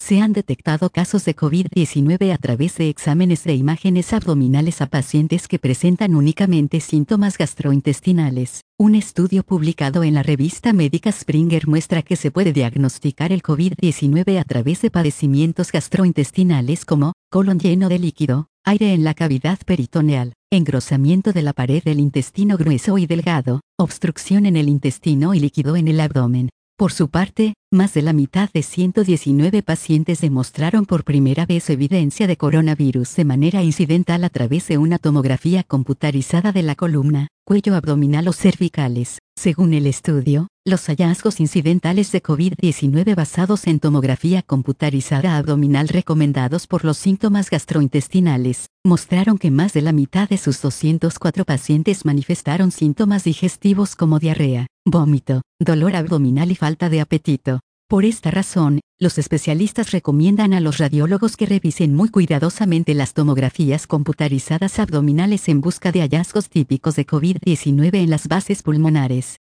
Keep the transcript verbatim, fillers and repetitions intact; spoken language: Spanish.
Se han detectado casos de COVID diecinueve a través de exámenes de imágenes abdominales a pacientes que presentan únicamente síntomas gastrointestinales. Un estudio publicado en la revista médica Springer muestra que se puede diagnosticar el COVID diecinueve a través de padecimientos gastrointestinales como colon lleno de líquido, aire en la cavidad peritoneal, engrosamiento de la pared del intestino grueso y delgado, obstrucción en el intestino y líquido en el abdomen. Por su parte, más de la mitad de ciento diecinueve pacientes demostraron por primera vez evidencia de coronavirus de manera incidental a través de una tomografía computarizada de la columna, cuello abdominal o cervicales. Según el estudio, los hallazgos incidentales de COVID diecinueve basados en tomografía computarizada abdominal recomendados por los síntomas gastrointestinales, mostraron que más de la mitad de sus doscientos cuatro pacientes manifestaron síntomas digestivos como diarrea, vómito, dolor abdominal y falta de apetito. Por esta razón, los especialistas recomiendan a los radiólogos que revisen muy cuidadosamente las tomografías computarizadas abdominales en busca de hallazgos típicos de COVID diecinueve en las bases pulmonares.